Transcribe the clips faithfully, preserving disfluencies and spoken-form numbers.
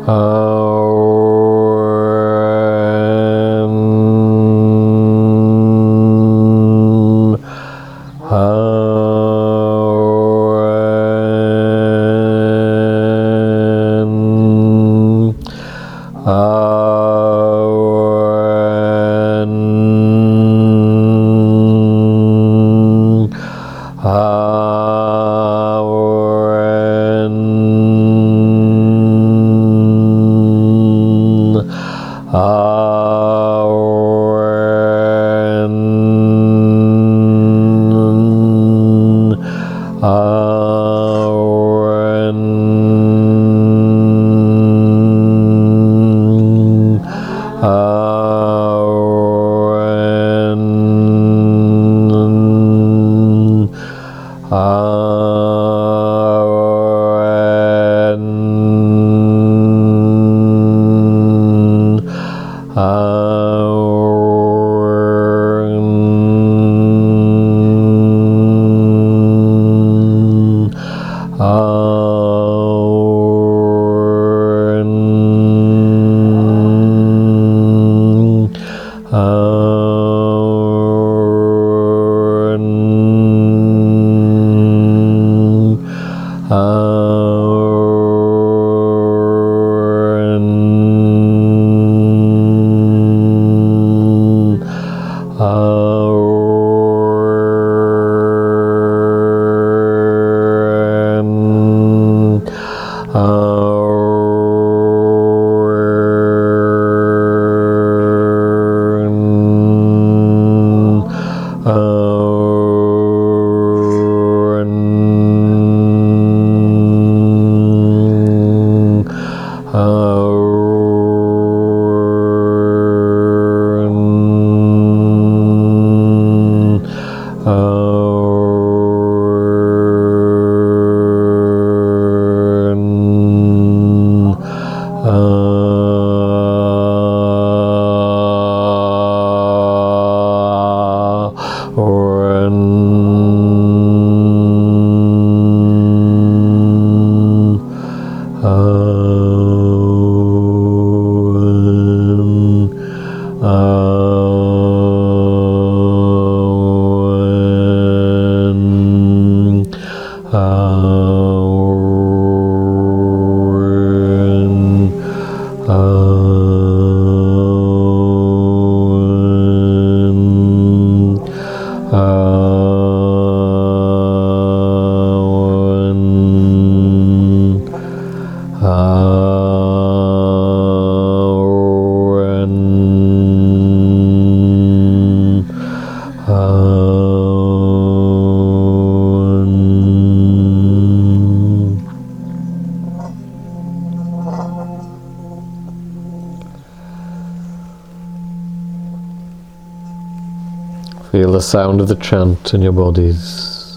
Feel the sound of the chant in your bodies.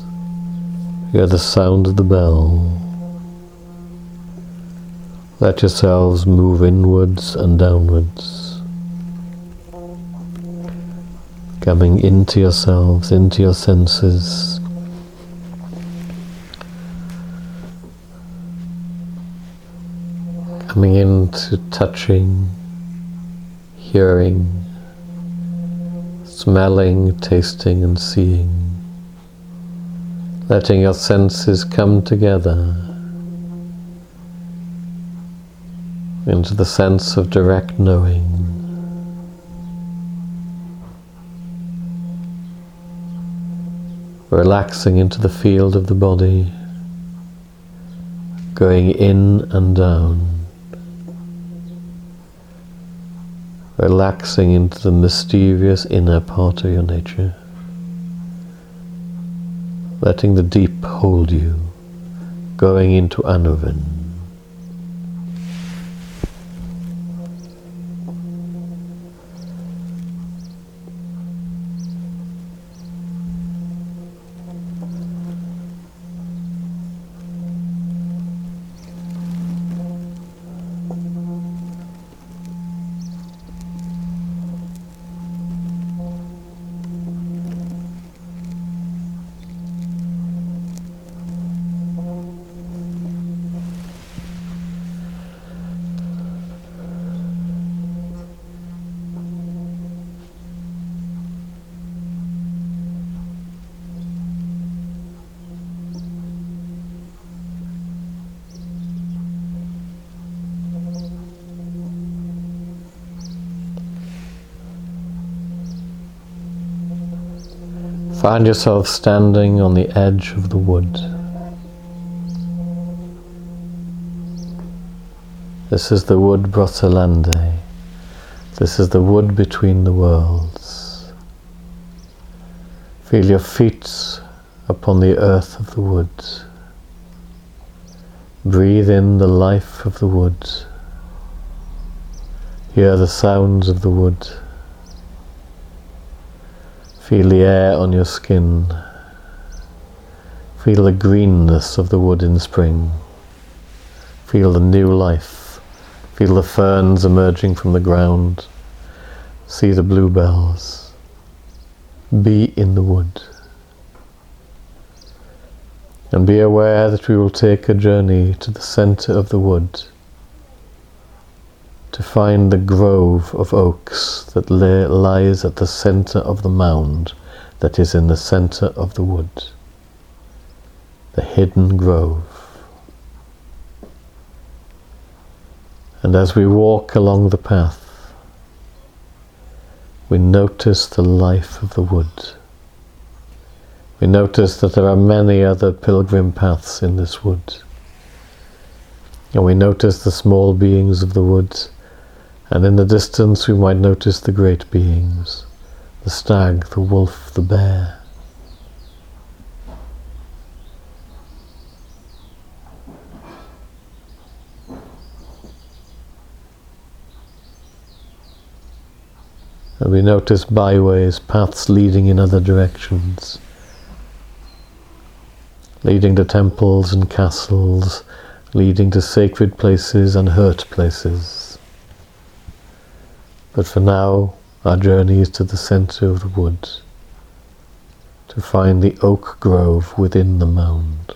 Hear the sound of the bell. Let yourselves move inwards and downwards, coming into yourselves, into your senses. Coming into touching, hearing, smelling, tasting and seeing, letting your senses come together into the sense of direct knowing. Relaxing into the field of the body, going in and down. Relaxing into the mysterious inner part of your nature. Letting the deep hold you, going into Anuvan. Find yourself standing on the edge of the wood. This is the wood Brocéliande. This is the wood between the worlds. Feel your feet upon the earth of the wood. Breathe in the life of the wood. Hear the sounds of the wood. Feel the air on your skin. Feel the greenness of the wood in spring. Feel the new life. Feel the ferns emerging from the ground. See the bluebells. Be in the wood. And be aware that we will take a journey to the center of the wood to find the grove of oaks that lay, lies at the center of the mound that is in the center of the wood. The hidden grove. And as we walk along the path, we notice the life of the wood. We notice that there are many other pilgrim paths in this wood. And we notice the small beings of the wood, and in the distance we might notice the great beings, the stag, the wolf, the bear. And we notice byways, paths leading in other directions, leading to temples and castles, leading to sacred places and hurt places. But for now, our journey is to the center of the wood, to find the oak grove within the mound.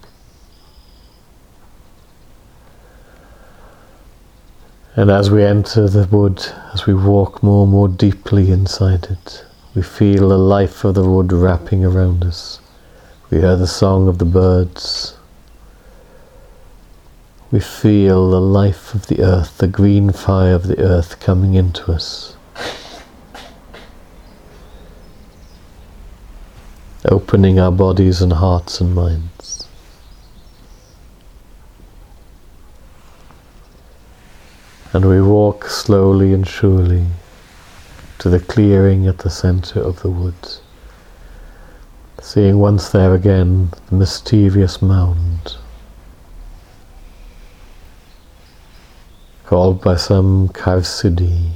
And as we enter the wood, as we walk more and more deeply inside it, we feel the life of the wood wrapping around us. We hear the song of the birds. We feel the life of the earth, the green fire of the earth coming into us. Opening our bodies and hearts and minds. And we walk slowly and surely to the clearing at the center of the wood, seeing once there again the mysterious mound, called by some Caer Sudi,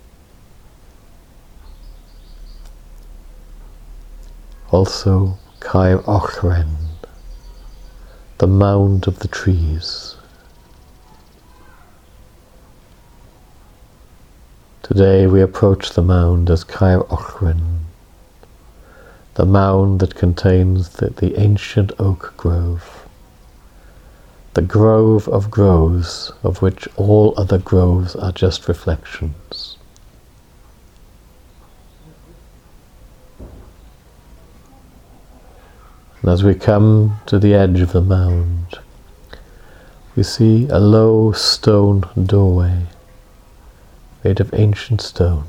also Caer Ochren, the mound of the trees. Today we approach the mound as Caer Ochren, the mound that contains the, the ancient oak grove, the grove of groves of which all other groves are just reflections. And as we come to the edge of the mound, we see a low stone doorway made of ancient stone.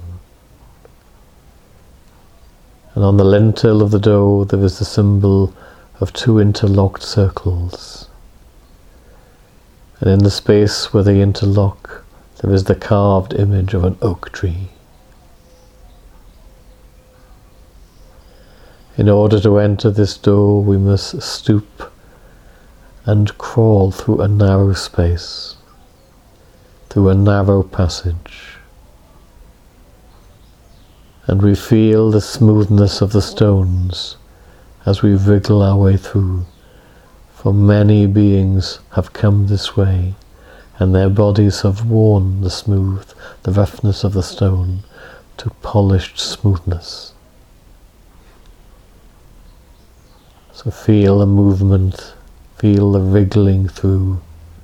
And on the lintel of the door there is the symbol of two interlocked circles. And in the space where they interlock, there is the carved image of an oak tree. In order to enter this door, we must stoop and crawl through a narrow space, through a narrow passage. And we feel the smoothness of the stones as we wriggle our way through, for many beings have come this way, and their bodies have worn the smooth, the roughness of the stone to polished smoothness. So feel the movement, feel the wriggling through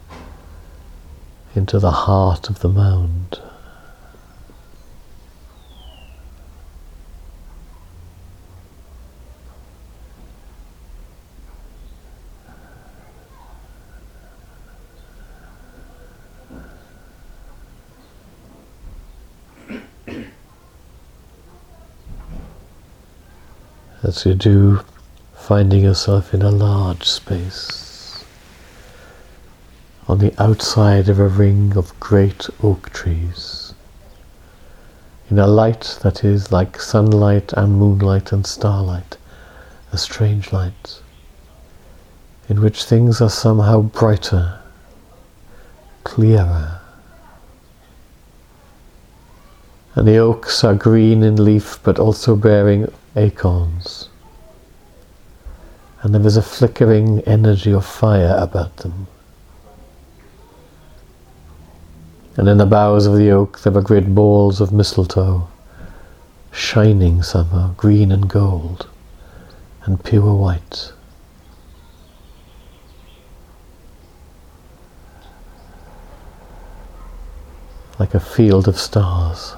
into the heart of the mound. as you do, finding yourself in a large space, on the outside of a ring of great oak trees, in a light that is like sunlight and moonlight and starlight, a strange light, in which things are somehow brighter, clearer. And the oaks are green in leaf, but also bearing acorns. And there is a flickering energy of fire about them. And in the boughs of the oak there are great balls of mistletoe, shining somehow, green and gold, and pure white. Like a field of stars.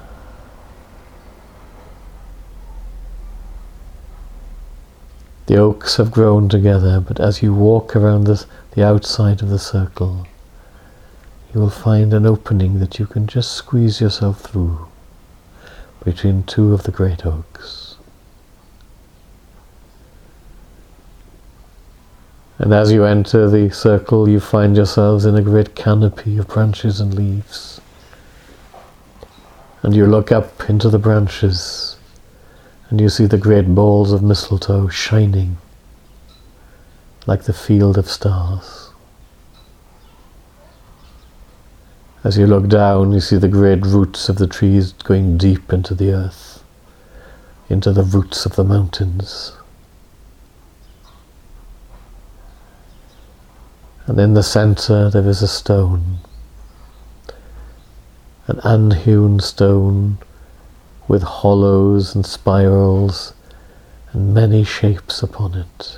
The oaks have grown together, but as you walk around this, the outside of the circle, you will find an opening that you can just squeeze yourself through between two of the great oaks. And as you enter the circle, you find yourselves in a great canopy of branches and leaves. And you look up into the branches, and you see the great balls of mistletoe shining like the field of stars. As you look down, you see the great roots of the trees going deep into the earth, into the roots of the mountains. And in the center there is a stone, an unhewn stone with hollows and spirals and many shapes upon it.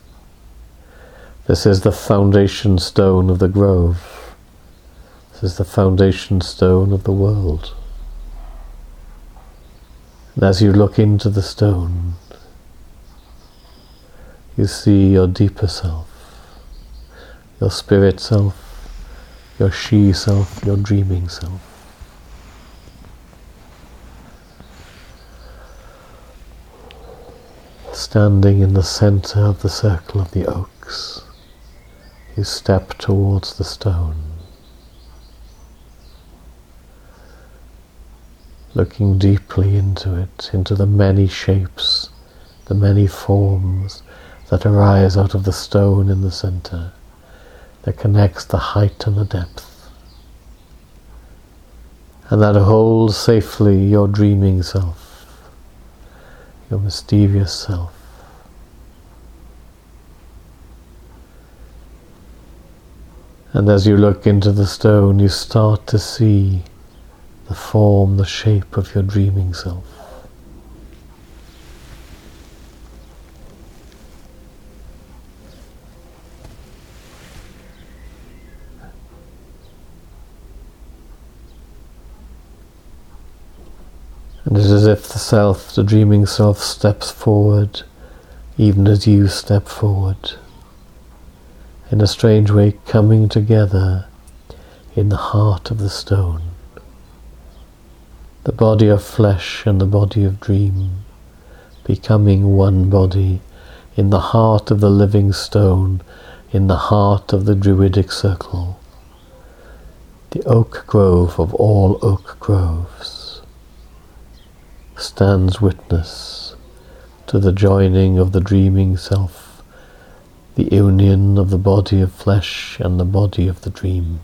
This is the foundation stone of the grove. This is the foundation stone of the world. And as you look into the stone, you see your deeper self, your spirit self, your she self, your dreaming self. Standing in the center of the circle of the oaks, you step towards the stone, looking deeply into it, into the many shapes, the many forms that arise out of the stone in the center, that connects the height and the depth, and that holds safely your dreaming self, your mysterious self. And as you look into the stone, you start to see the form, the shape of your dreaming self. And it is as if the self, the dreaming self, steps forward, even as you step forward, in a strange way coming together in the heart of the stone. The body of flesh and the body of dream, becoming one body in the heart of the living stone, in the heart of the Druidic circle, the oak grove of all oak groves, stands witness to the joining of the dreaming self, the union of the body of flesh and the body of the dream.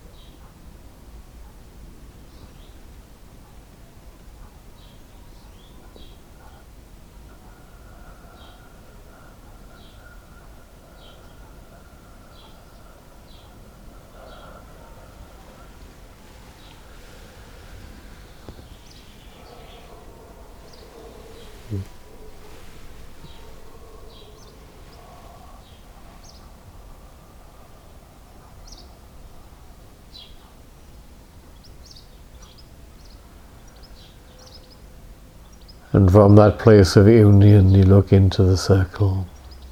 And from that place of union, you look into the circle.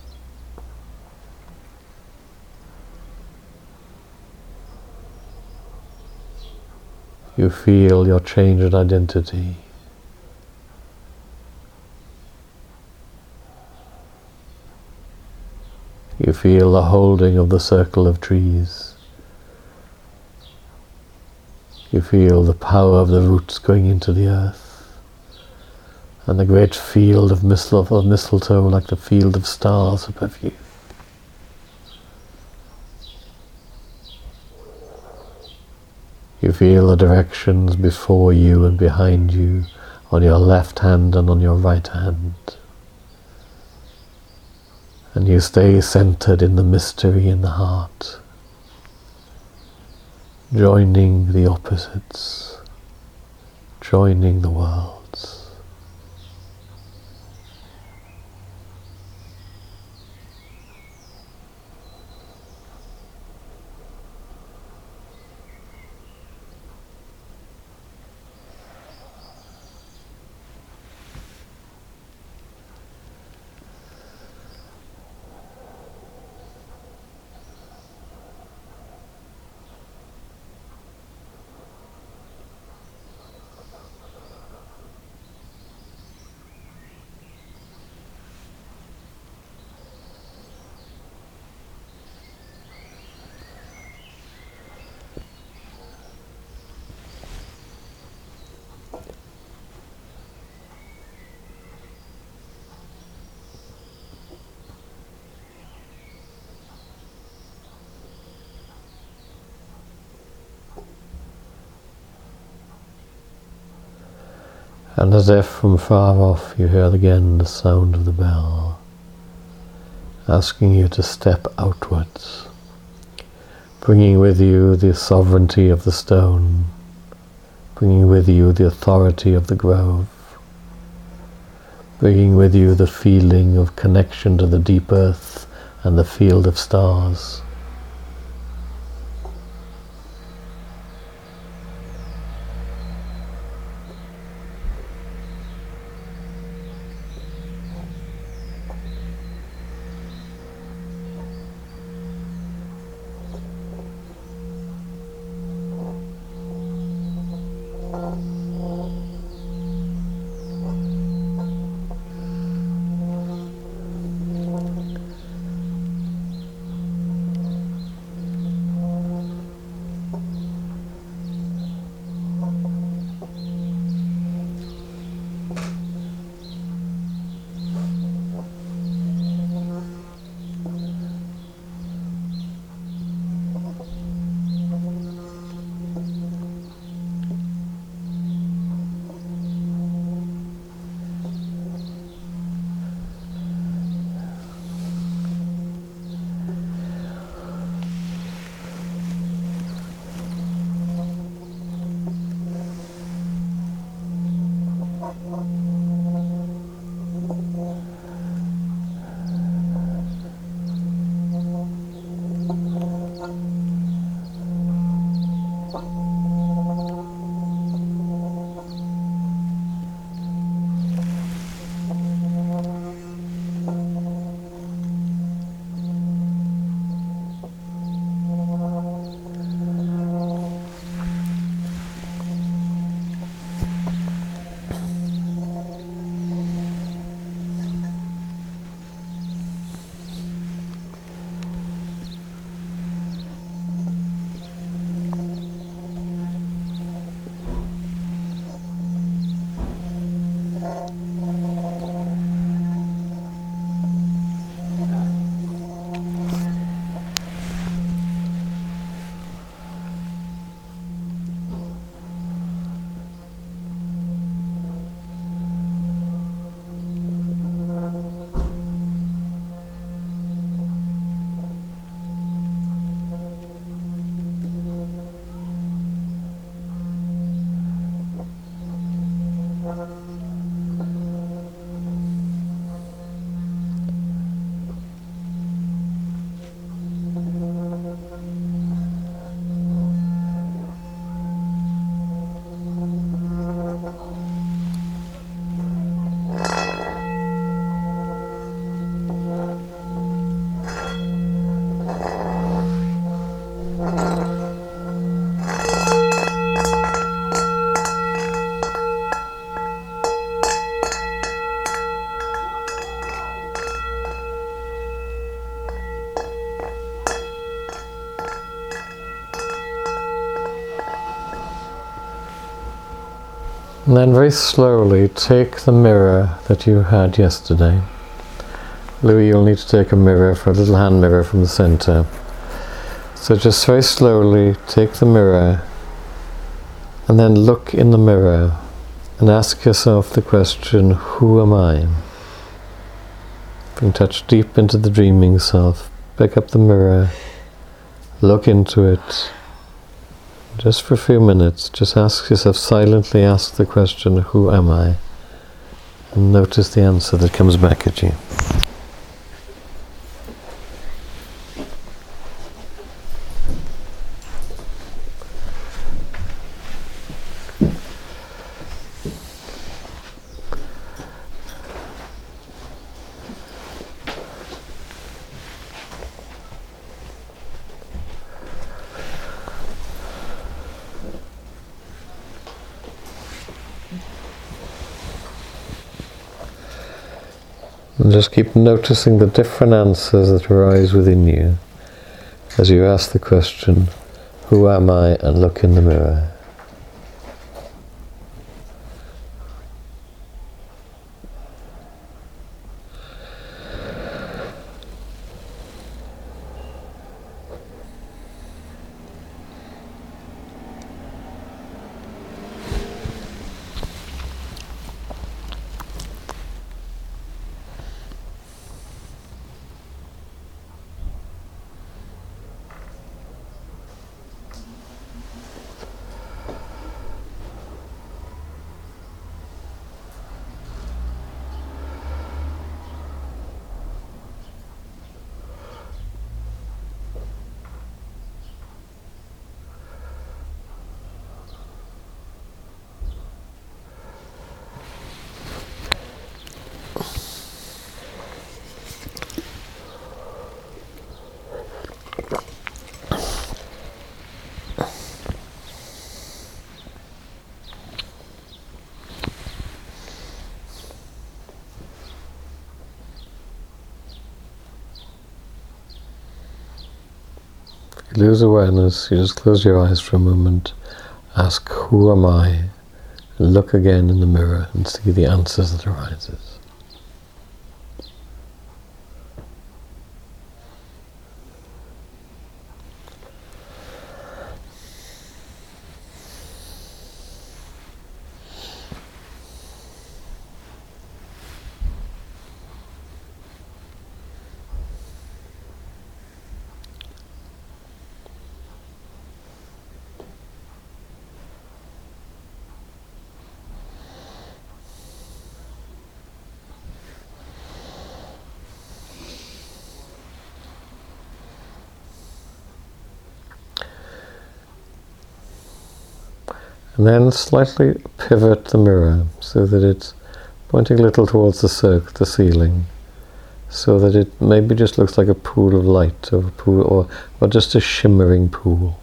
You feel your changed identity. You feel the holding of the circle of trees. You feel the power of the roots going into the earth, and the great field of, mistle, of mistletoe like the field of stars above you. You feel the directions before you and behind you, on your left hand and on your right hand. And you stay centered in the mystery in the heart, joining the opposites, joining the worlds. And as if from far off you hear again the sound of the bell, asking you to step outwards, bringing with you the sovereignty of the stone, bringing with you the authority of the grove, bringing with you the feeling of connection to the deep earth and the field of stars. And then very slowly take the mirror that you had yesterday. Louis, you'll need to take a mirror, for a little hand mirror from the center. So just very slowly take the mirror and then look in the mirror and ask yourself the question, who am I? Bring touch deep into the dreaming self. Pick up the mirror, look into it. Just for a few minutes, just ask yourself, silently ask the question, who am I? And notice the answer that comes back at you. And just keep noticing the different answers that arise within you as you ask the question, who am I? And look in the mirror. If you lose awareness, you just close your eyes for a moment, ask, who am I? And look again in the mirror and see the answers that arises. And then slightly pivot the mirror so that it's pointing a little towards the circle, the ceiling, so that it maybe just looks like a pool of light, or a pool, or, or just a shimmering pool.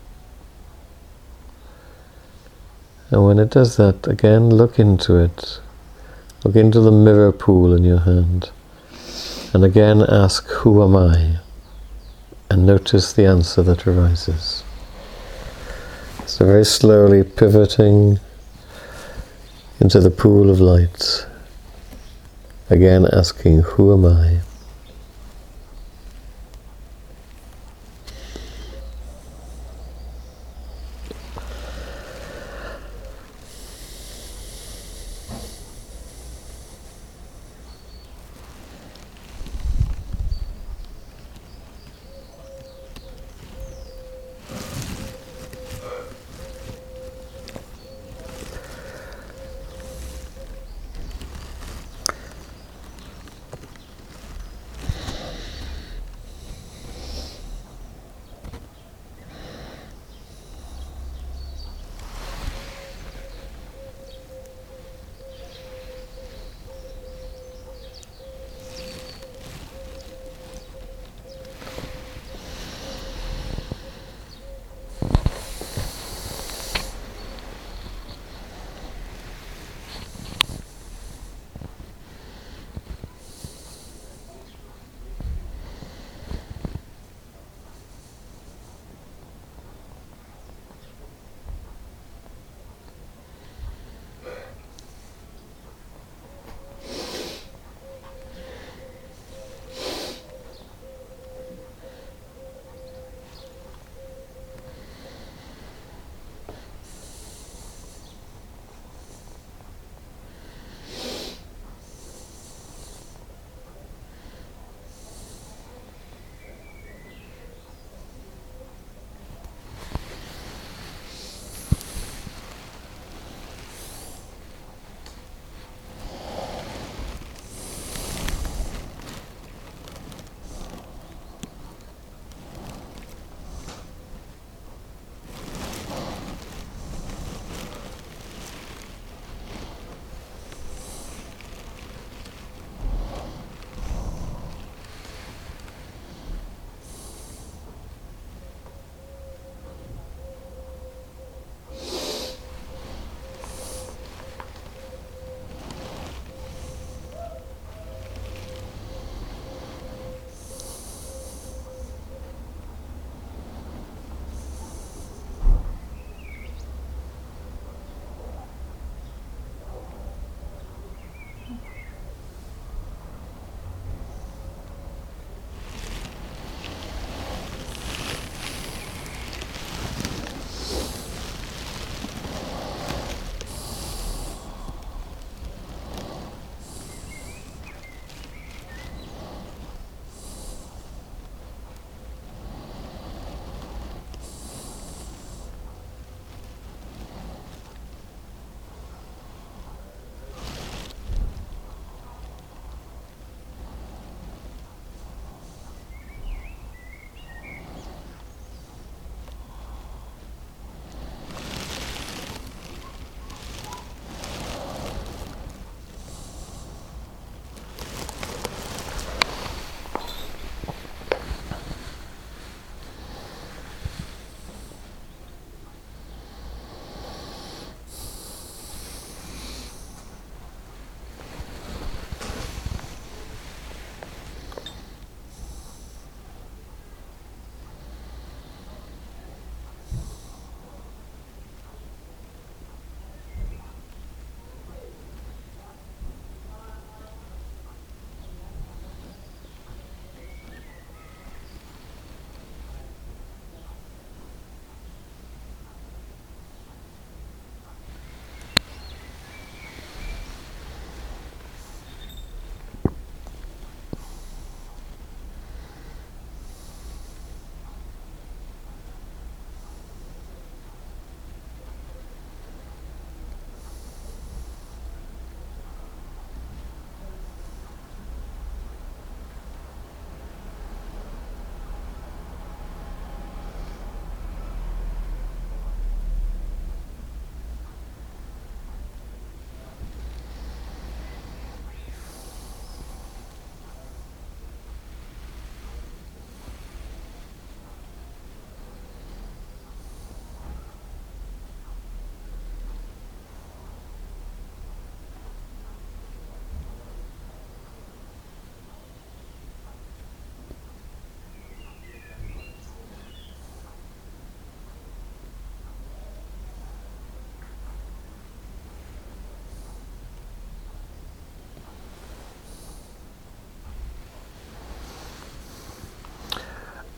And when it does that, again, look into it. Look into the mirror pool in your hand. And again ask, who am I? And notice the answer that arises. So very slowly pivoting into the pool of light. Again asking, who am I?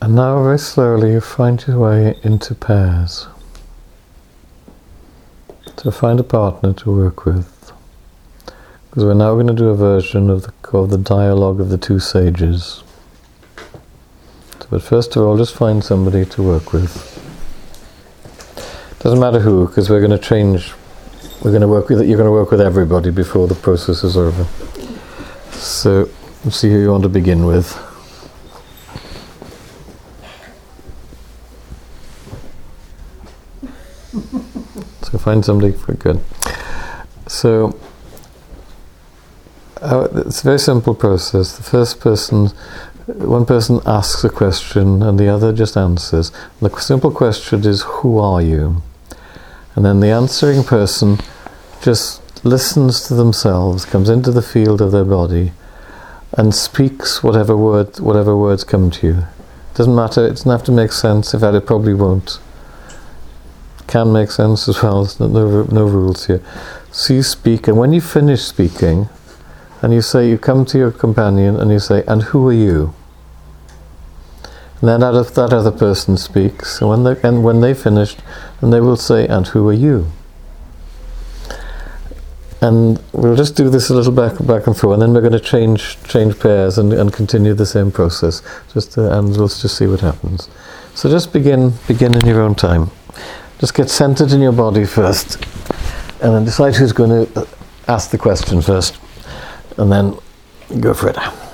And now very slowly you find your way into pairs. So find a partner to work with. Because we're now going to do a version of the, called the dialogue of the two sages. So, but first of all, just find somebody to work with. Doesn't matter who, because we're going to change. We're going to work with. You're going to work with everybody before the process is over. So let's see who you want to begin with. So find somebody for good. So uh, it's a very simple process. The first person, one person asks a question and the other just answers. And the simple question is, who are you? And then the answering person just listens to themselves, comes into the field of their body, and speaks whatever word, whatever words come to you. Doesn't matter. It doesn't have to make sense. In fact, it probably won't. Can make sense as well. There's no no rules here. So you speak, and when you finish speaking, and you say, you come to your companion and you say, "And who are you?" And then that, that other person speaks, and when they and when they finished, and they will say, "And who are you?" And we'll just do this a little back back and forth, and then we're going to change change pairs and, and continue the same process. Just to, and we'll just see what happens. So just begin begin in your own time. Just get centered in your body first, and then decide who's going to ask the question first, and then go for it.